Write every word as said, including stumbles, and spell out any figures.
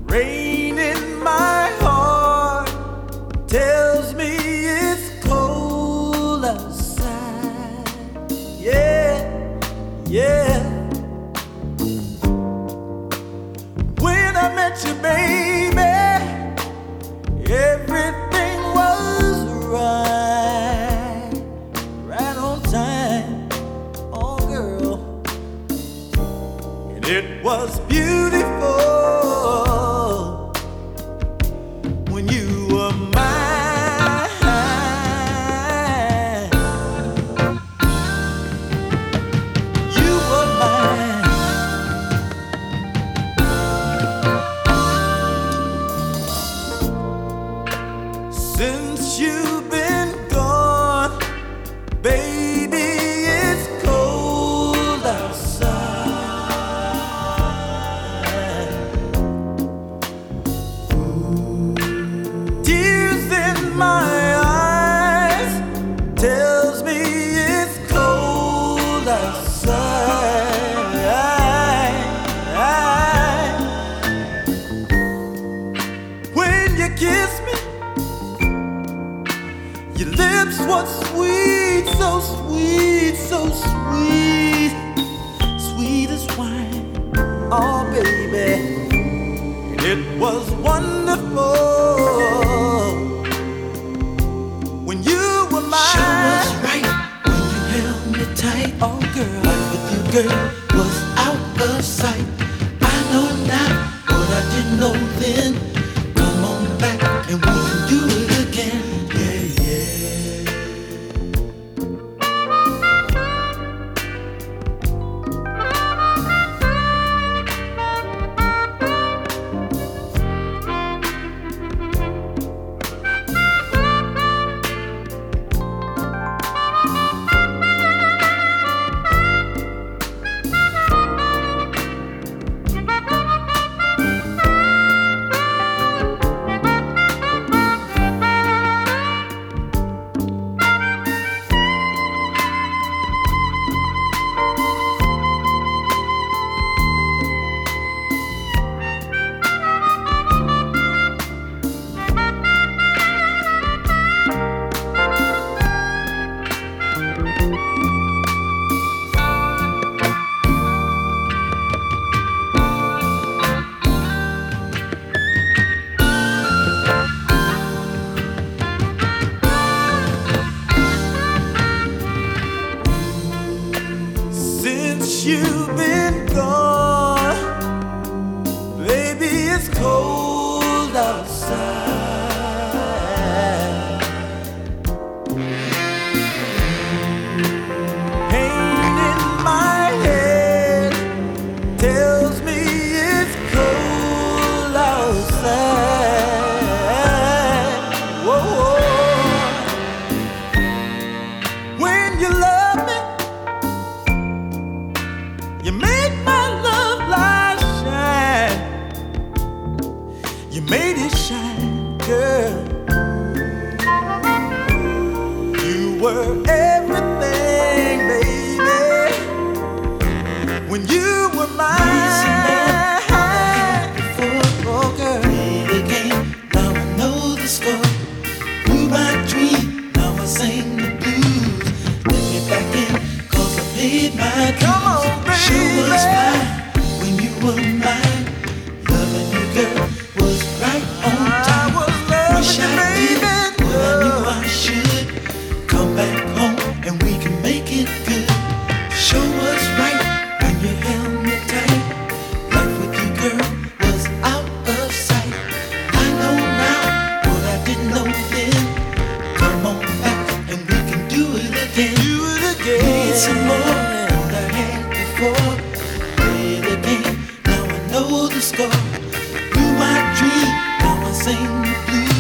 Rain in my heart tells me it's cold outside. Yeah, yeah. When I met you, baby, everything was right, right on time. Oh, girl, and it was beautiful. Since you've been gone, baby, it's cold outside. Tears in my eyes tells me it's cold outside. When you kiss me, your lips were sweet, so sweet, so sweet, sweet as wine. Oh, baby, and it was wonderful when you were mine. Sure was right when you held me tight. Oh, girl, life with you, girl, was out of sight. I know now what I didn't know then. Come on back and we can do it again. Since you've been gone, baby, it's cold outside. Pain in my head tells me it's cold outside. Whoa, whoa. When you love me, you make my love light shine. You made it shine, girl. You were everything, baby, when you were mine. Oh, girl, play the game, now I know the score. Through my dream, now I sing the blues. Let me back in, cause I paid my dues. Come on, baby. Sure was fine when you were mine. Loving you, girl, was right on time. I was loving Wish you, I baby. did what I knew I should. Come back home and we can make it good. Sure was right when you held me tight. Life with you, girl, was out of sight. I know now what I didn't know then. Come on back and we can do it again. Do it again. Need some more than I had before. Play the game, now I know the score. Through my dream, now I sing the blues.